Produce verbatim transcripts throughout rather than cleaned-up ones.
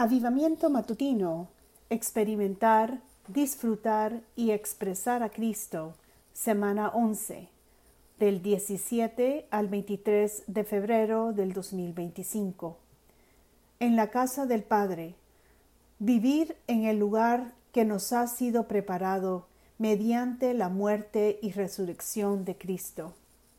Avivamiento matutino. Experimentar, disfrutar y expresar a Cristo. Semana once. Del diecisiete al veintitrés de febrero del dos mil veinticinco. En la casa del Padre. Vivir en el lugar que nos ha sido preparado mediante la muerte y resurrección de Cristo.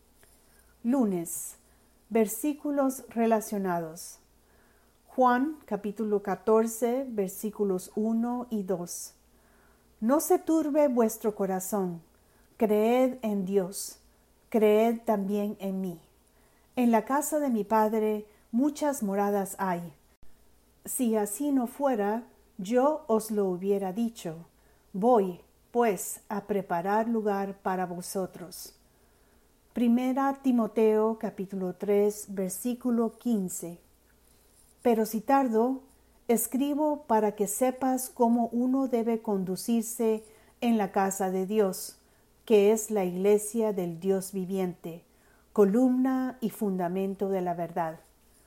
Lunes. Versículos relacionados. Juan capítulo catorce, versículos uno y dos. No se turbe vuestro corazón, creed en Dios, creed también en mí. En la casa de mi Padre muchas moradas hay. Si así no fuera, yo os lo hubiera dicho. Voy, pues, a preparar lugar para vosotros. Primera Timoteo capítulo tres, versículo quince. Pero si tardo, escribo para que sepas cómo uno debe conducirse en la casa de Dios, que es la iglesia del Dios viviente, columna y fundamento de la verdad.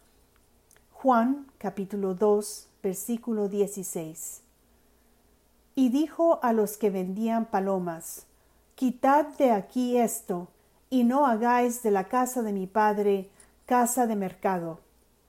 Juan capítulo dos, versículo dieciséis. Y dijo a los que vendían palomas, quitad de aquí esto, y no hagáis de la casa de mi Padre casa de mercado.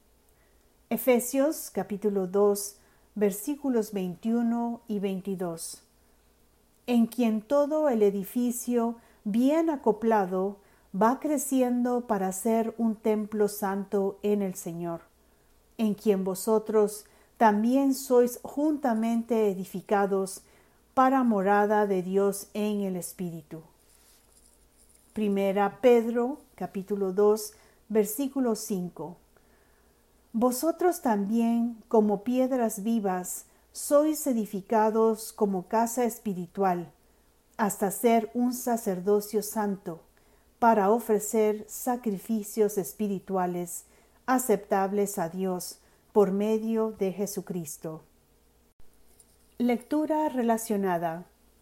Efesios capítulo dos, versículos veintiuno y veintidós. En quien todo el edificio, bien acoplado, va creciendo para ser un templo santo en el Señor, en quien vosotros también sois juntamente edificados para morada de Dios en el Espíritu. Primera Pedro capítulo dos, versículo cinco. Vosotros también, como piedras vivas, sois edificados como casa espiritual, hasta ser un sacerdocio santo, para ofrecer sacrificios espirituales aceptables a Dios por medio de Jesucristo. Lectura relacionada.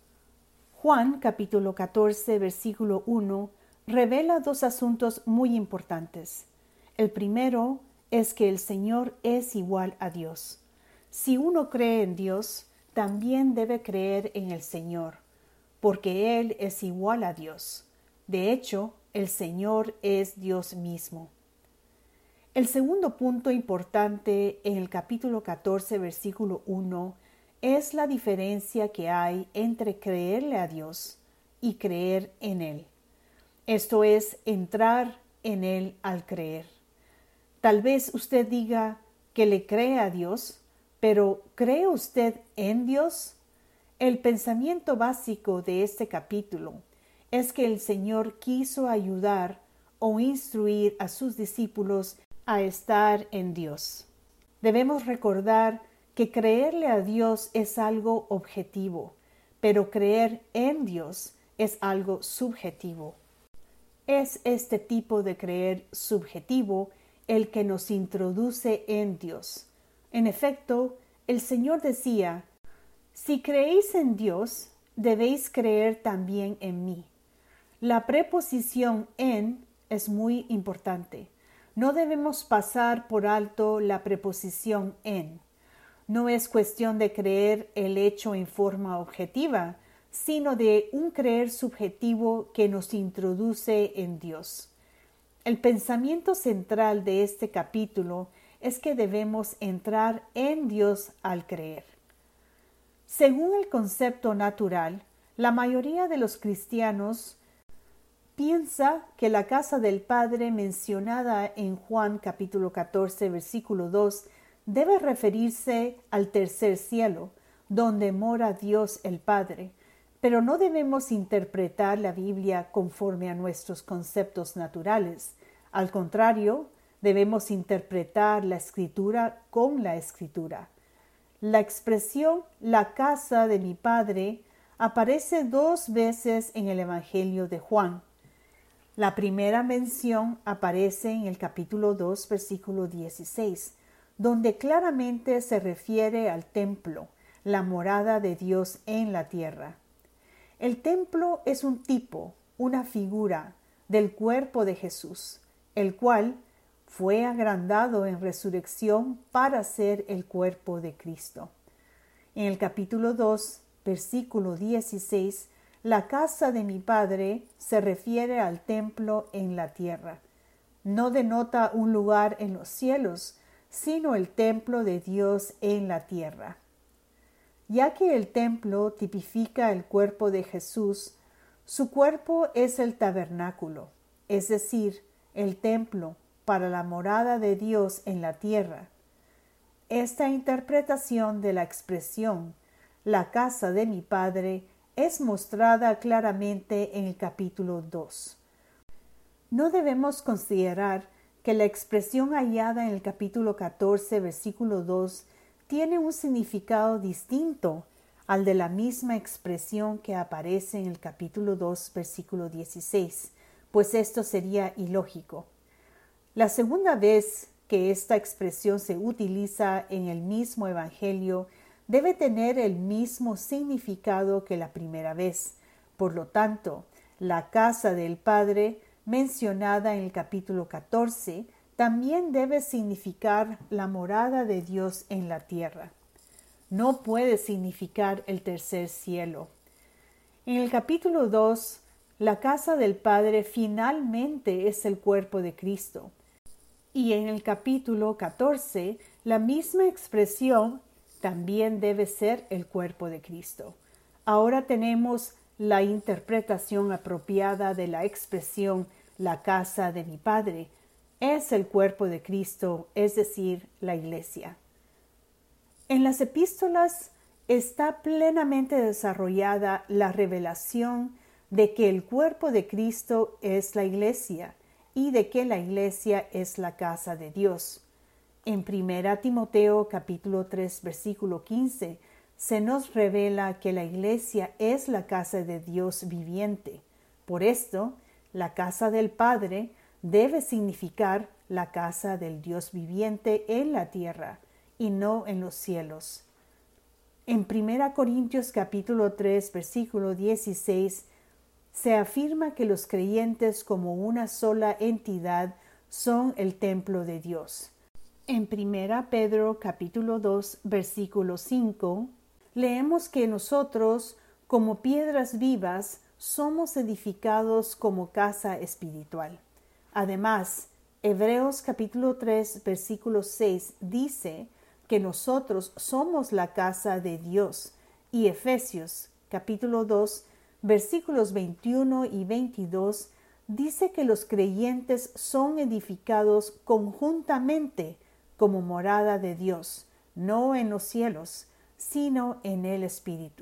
Juan capítulo catorce, versículo uno, revela dos asuntos muy importantes. El primero es que el Señor es igual a Dios. Si uno cree en Dios, también debe creer en el Señor, porque Él es igual a Dios. De hecho, el Señor es Dios mismo. El segundo punto importante en el capítulo catorce, versículo uno, es la diferencia que hay entre creerle a Dios y creer en Él. Esto es, entrar en Él al creer. Tal vez usted diga que le cree a Dios, pero ¿cree usted en Dios? El pensamiento básico de este capítulo es que el Señor quiso ayudar o instruir a sus discípulos a estar en Dios. Debemos recordar que creerle a Dios es algo objetivo, pero creer en Dios es algo subjetivo. Es este tipo de creer subjetivo el que nos introduce en Dios. En efecto, el Señor decía, si creéis en Dios, debéis creer también en mí. La preposición en es muy importante. No debemos pasar por alto la preposición en. No es cuestión de creer el hecho en forma objetiva, sino de un creer subjetivo que nos introduce en Dios. El pensamiento central de este capítulo es que debemos entrar en Dios al creer. Según el concepto natural, la mayoría de los cristianos piensa que la casa del Padre mencionada en Juan capítulo catorce, versículo dos, debe referirse al tercer cielo, donde mora Dios el Padre, pero no debemos interpretar la Biblia conforme a nuestros conceptos naturales. Al contrario, debemos interpretar la Escritura con la Escritura. La expresión «la casa de mi Padre» aparece dos veces en el Evangelio de Juan. La primera mención aparece en el capítulo dos, versículo dieciséis, donde claramente se refiere al templo, la morada de Dios en la tierra. El templo es un tipo, una figura del cuerpo de Jesús, el cual fue agrandado en resurrección para ser el cuerpo de Cristo. En el capítulo dos, versículo dieciséis, la casa de mi Padre se refiere al templo en la tierra. No denota un lugar en los cielos, sino el templo de Dios en la tierra. Ya que el templo tipifica el cuerpo de Jesús, su cuerpo es el tabernáculo, es decir, el templo para la morada de Dios en la tierra. Esta interpretación de la expresión «la casa de mi Padre» es mostrada claramente en el capítulo dos. No debemos considerar que la expresión hallada en el capítulo catorce, versículo dos, tiene un significado distinto al de la misma expresión que aparece en el capítulo dos, versículo dieciséis, pues esto sería ilógico. La segunda vez que esta expresión se utiliza en el mismo evangelio debe tener el mismo significado que la primera vez. Por lo tanto, la casa del Padre, mencionada en el capítulo catorce, también debe significar la morada de Dios en la tierra. No puede significar el tercer cielo. En el capítulo dos, la casa del Padre finalmente es el cuerpo de Cristo. Y en el capítulo catorce, la misma expresión también debe ser el cuerpo de Cristo. Ahora tenemos la interpretación apropiada de la expresión la casa de mi Padre. Es el cuerpo de Cristo, es decir, la Iglesia. En las epístolas está plenamente desarrollada la revelación de que el cuerpo de Cristo es la Iglesia y de que la Iglesia es la casa de Dios. En primera Timoteo capítulo tres versículo quince se nos revela que la Iglesia es la casa de Dios viviente. Por esto, la casa del Padre debe significar la casa del Dios viviente en la tierra y no en los cielos. En primera Corintios capítulo tres versículo dieciséis se afirma que los creyentes como una sola entidad son el templo de Dios. En primera Pedro capítulo dos versículo cinco leemos que nosotros como piedras vivas somos edificados como casa espiritual. Además, Hebreos capítulo tres versículo seis dice que nosotros somos la casa de Dios, y Efesios capítulo dos versículos veintiuno y veintidós dice que los creyentes son edificados conjuntamente como morada de Dios, no en los cielos, sino en el Espíritu.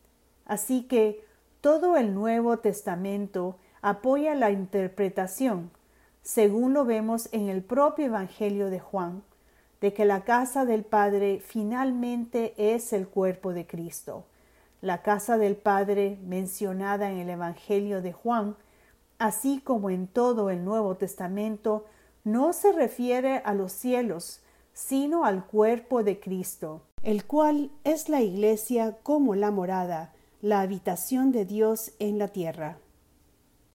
Así que todo el Nuevo Testamento apoya la interpretación, según lo vemos en el propio Evangelio de Juan, de que la casa del Padre finalmente es el cuerpo de Cristo. La casa del Padre, mencionada en el Evangelio de Juan, así como en todo el Nuevo Testamento, no se refiere a los cielos, sino al cuerpo de Cristo, el cual es la Iglesia como la morada, la habitación de Dios en la tierra.